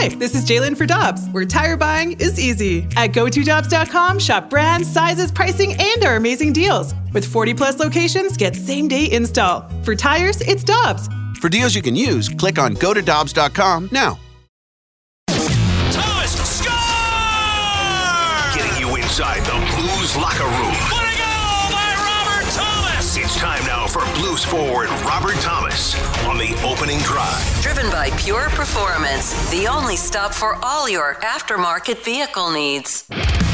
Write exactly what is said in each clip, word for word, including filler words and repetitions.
Hi, this is Jalen for Dobbs, where tire buying is easy. At go to dobbs dot com, shop brands, sizes, pricing, and our amazing deals. With forty plus locations, get same-day install. For tires, it's Dobbs. For deals you can use, click on go to dobbs dot com now. Thomas scores! Getting you inside the Blues locker room. What a goal by Robert Thomas! It's time now for Blues forward Robert Thomas on the opening drive. Driven by Pure Performance, the only stop for all your aftermarket vehicle needs.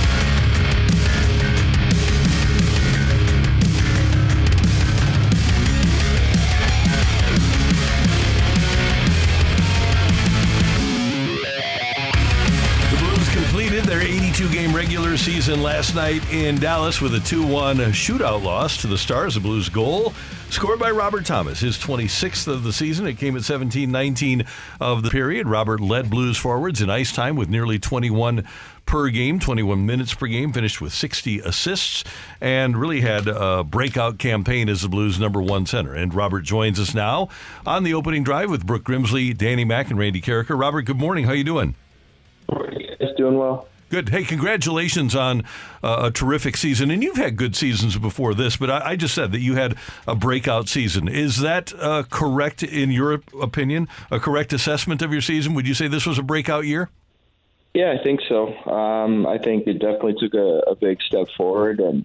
Completed their eighty-two game regular season last night in Dallas with a two one shootout loss to the Stars. A Blues goal scored by Robert Thomas, his twenty-sixth of the season. It came at seventeen nineteen of the period. Robert led Blues forwards in ice time with nearly twenty-one per game, twenty-one minutes per game, finished with sixty assists, and really had a breakout campaign as the Blues' number one center. And Robert joins us now on the opening drive with Brooke Grimsley, Danny Mack, and Randy Carricker. Robert, good morning. How you doing? It's doing well. Good. Hey, congratulations on uh, a terrific season. And you've had good seasons before this, but I, I just said that you had a breakout season. Is that uh, correct in your opinion? A correct assessment of your season? Would you say this was a breakout year? Yeah, I think so. Um, I think it definitely took a, a big step forward, and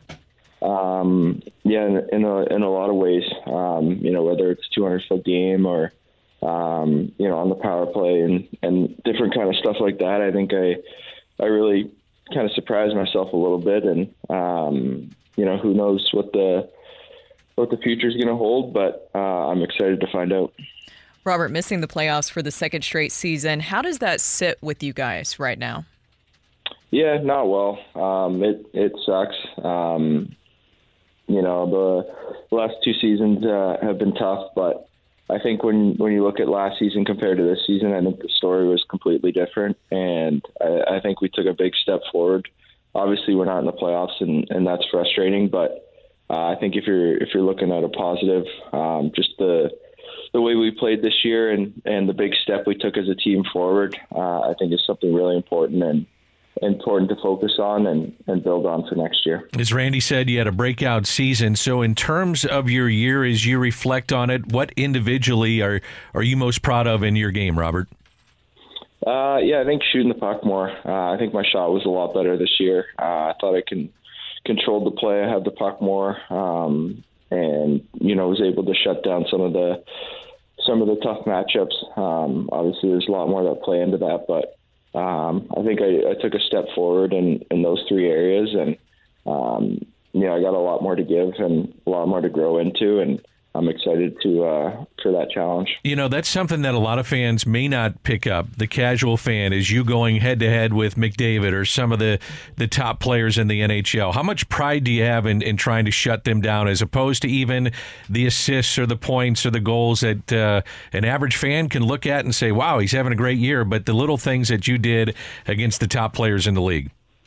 um, yeah, in, in a in a lot of ways. Um, you know, whether it's two hundred foot game or um, you know, on the power play and, and different kind of stuff like that. I think I I really kind of surprised myself a little bit, and um, you know, who knows what the what the future is going to hold, but uh, I'm excited to find out. Robert, missing the playoffs for the second straight season, how does that sit with you guys right now? Yeah, not well. Um, it it sucks. Um, you know, the last two seasons uh, have been tough, but I think when, when you look at last season compared to this season, I think the story was completely different, and I, I think we took a big step forward. Obviously, we're not in the playoffs, and, and that's frustrating. But uh, I think if you're if you're looking at a positive, um, just the the way we played this year and, and the big step we took as a team forward, uh, I think is something really important and important to focus on and, and build on for next year. As Randy said, you had a breakout season. So in terms of your year, as you reflect on it, what individually are, are you most proud of in your game, Robert? Uh, yeah, I think shooting the puck more. Uh, I think my shot was a lot better this year. Uh, I thought I can control the play. I had the puck more, um, and you know, was able to shut down some of the some of the tough matchups. Um, obviously, there's a lot more that play into that, but Um, I think I, I took a step forward in, in those three areas, and um, you know, I got a lot more to give and a lot more to grow into, and I'm excited to uh, for that challenge. You know, that's something that a lot of fans may not pick up. The casual fan is you going head to head with McDavid or some of the, the top players in the N H L. How much pride do you have in, in trying to shut them down, as opposed to even the assists or the points or the goals that uh, an average fan can look at and say, "Wow, he's having a great year," but the little things that you did against the top players in the league?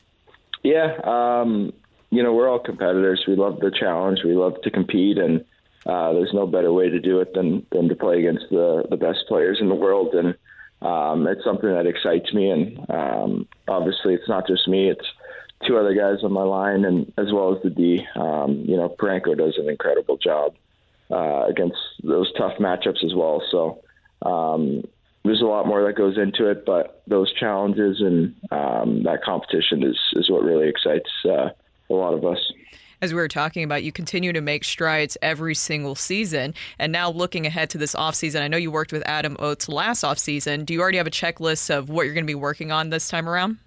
Yeah, um, you know, we're all competitors. We love the challenge. We love to compete, and Uh, there's no better way to do it than, than to play against the, the best players in the world. And um, it's something that excites me. And um, obviously it's not just me, it's two other guys on my line, and as well as the D. Um, you know, Parenko does an incredible job uh, against those tough matchups as well. So um, there's a lot more that goes into it, but those challenges and um, that competition is, is what really excites uh, a lot of us. As we were talking about, you continue to make strides every single season. And now looking ahead to this offseason, I know you worked with Adam Oates last offseason. Do you already have a checklist of what you're going to be working on this time around?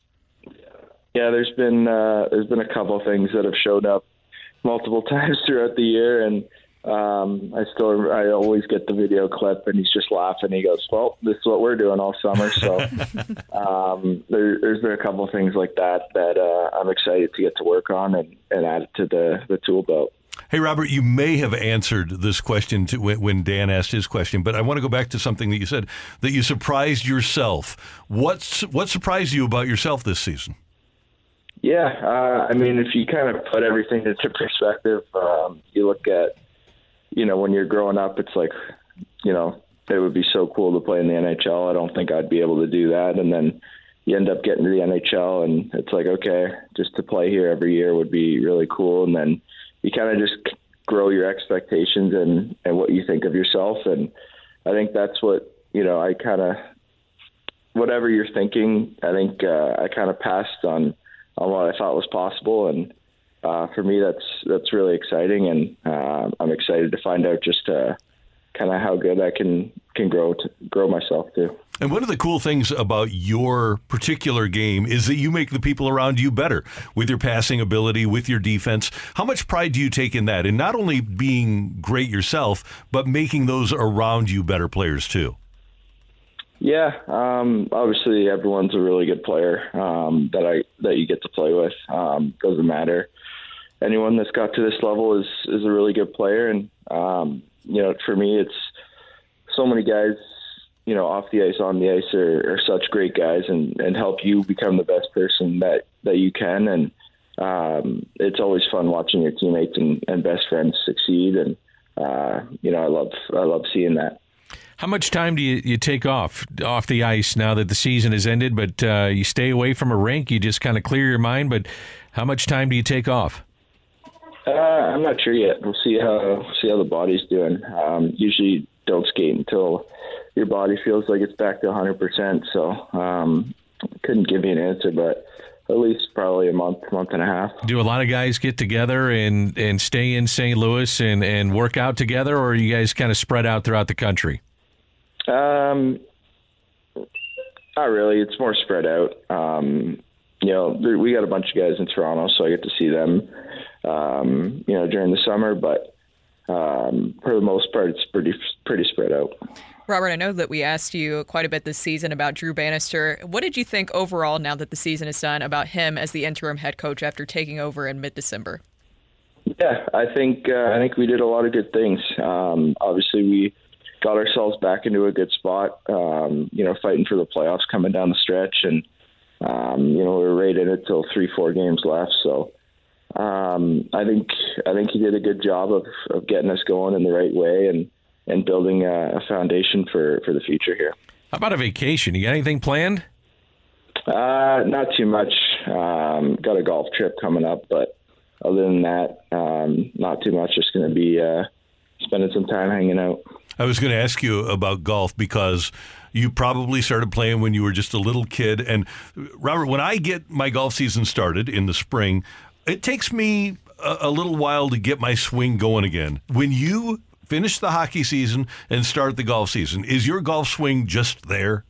Yeah, there's been uh, there's been a couple things that have showed up multiple times throughout the year, and um, I still I always get the video clip, and he's just laughing. He goes, "Well, this is what we're doing all summer." So um, there, there's been a couple of things like that that uh, I'm excited to get to work on and, and add it to the, the tool belt. Hey, Robert, you may have answered this question to, when Dan asked his question, but I want to go back to something that you said, that you surprised yourself. What's what surprised you about yourself this season? Yeah, uh, I mean, if you kind of put everything into perspective, um, you look at, you know, when you're growing up, it's like, you know, it would be so cool to play in the N H L. I don't think I'd be able to do that. And then you end up getting to the N H L, and it's like, okay, just to play here every year would be really cool. And then you kind of just grow your expectations and, and what you think of yourself. And I think that's what, you know, I kind of, whatever you're thinking, I think uh, I kind of passed on, on what I thought was possible. And uh, for me, that's that's really exciting. And uh, I'm excited to find out just uh, kind of how good I can can grow to grow myself too. And one of the cool things about your particular game is that you make the people around you better with your passing ability, with your defense. How much pride do you take in that? And not only being great yourself, but making those around you better players too. Yeah, um, obviously everyone's a really good player um, that I that you get to play with. Um, doesn't matter. Anyone that's got to this level is is a really good player, and um, you know, for me, it's so many guys, you know, off the ice, on the ice are, are such great guys and, and help you become the best person that, that you can. And um, it's always fun watching your teammates and, and best friends succeed. And, uh, you know, I love, I love seeing that. How much time do you, you take off off the ice now that the season has ended, but uh, you stay away from a rink, you just kind of clear your mind, but how much time do you take off? Uh, I'm not sure yet. We'll see how, see how the body's doing. Um, usually don't skate until your body feels like it's back to one hundred percent. So um, couldn't give you an answer, but at least probably a month, month and a half. Do a lot of guys get together and, and stay in Saint Louis and, and work out together, or are you guys kind of spread out throughout the country? Um, not really. It's more spread out. Um, you know, we got a bunch of guys in Toronto, so I get to see them, um, you know, during the summer, but um, for the most part, it's pretty, pretty spread out. Robert, I know that we asked you quite a bit this season about Drew Bannister. What did you think overall, now that the season is done, about him as the interim head coach after taking over in mid-December? Yeah, I think uh, I think we did a lot of good things. Um, obviously, we got ourselves back into a good spot, um, you know, fighting for the playoffs coming down the stretch. And, um, you know, we were right in it till three, four games left. So um, I think I think he did a good job of, of getting us going in the right way and, and building a, a foundation for, for the future here. How about a vacation? You got anything planned? Uh, not too much. Um, got a golf trip coming up, but other than that, um, not too much. Just going to be uh, spending some time hanging out. I was going to ask you about golf because you probably started playing when you were just a little kid. And Robert, when I get my golf season started in the spring, it takes me a, a little while to get my swing going again. When you finish the hockey season and start the golf season, is your golf swing just there?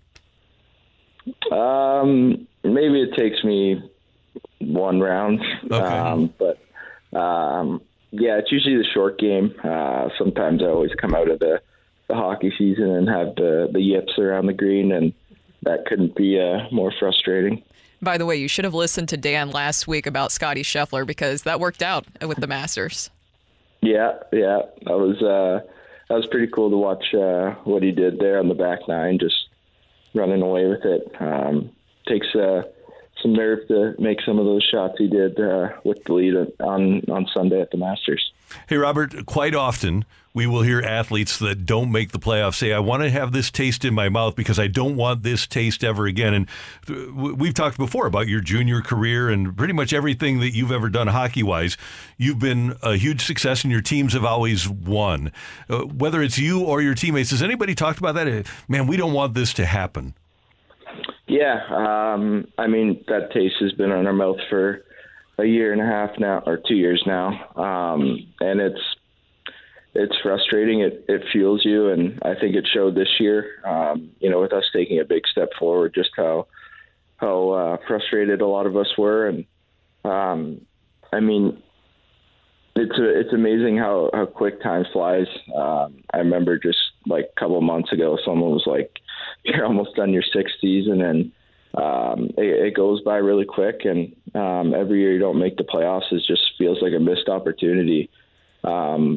Um, maybe it takes me one round, okay. um, but um, yeah, it's usually the short game. Uh, sometimes I always come out of the, the hockey season and have the, the yips around the green, and that couldn't be uh, more frustrating. By the way, you should have listened to Dan last week about Scotty Scheffler, because that worked out with the Masters. Yeah, yeah, that was uh, that was pretty cool to watch uh, what he did there on the back nine, just running away with it. Um, takes uh, some nerve to make some of those shots he did uh, with the lead on on Sunday at the Masters. Hey, Robert, quite often we will hear athletes that don't make the playoffs say, I want to have this taste in my mouth because I don't want this taste ever again. And we've talked before about your junior career and pretty much everything that you've ever done hockey-wise. You've been a huge success and your teams have always won. Uh, whether it's you or your teammates, has anybody talked about that? Man, we don't want this to happen. Yeah, um, I mean, that taste has been in our mouth for a year and a half now, or two years now, um, and it's it's frustrating. It it fuels you, and I think it showed this year. Um, you know, with us taking a big step forward, just how how uh, frustrated a lot of us were, and um, I mean, it's a, it's amazing how, how quick time flies. Um, I remember just like a couple of months ago, someone was like, "You're almost done your sixth season," and um, it, it goes by really quick. And um, every year you don't make the playoffs, it just feels like a missed opportunity. Um,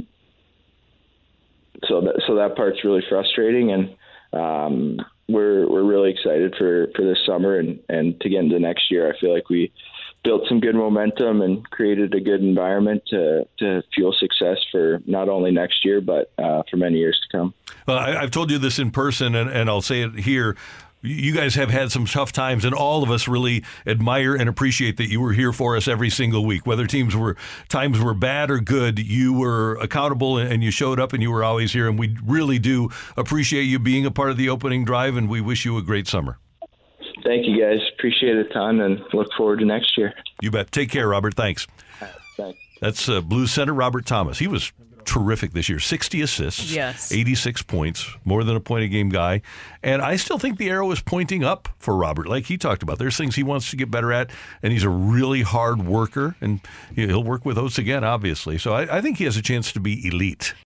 so that so that part's really frustrating, and um, we're we're really excited for, for this summer and, and to get into next year. I feel like we built some good momentum and created a good environment to, to fuel success for not only next year, but uh, for many years to come. Well, I, I've told you this in person, and, and I'll say it here. You guys have had some tough times, and all of us really admire and appreciate that you were here for us every single week. Whether teams were times were bad or good, you were accountable and you showed up and you were always here. And we really do appreciate you being a part of the opening drive, and we wish you a great summer. Thank you, guys. Appreciate it a ton, and look forward to next year. You bet. Take care, Robert. Thanks. Thanks. That's uh, Blues center Robert Thomas. He was terrific this year. sixty assists, yes. eighty-six points, more than a point a game guy. And I still think the arrow is pointing up for Robert, like he talked about. There's things he wants to get better at, and he's a really hard worker, and he'll work with Oates again, obviously. So I, I think he has a chance to be elite.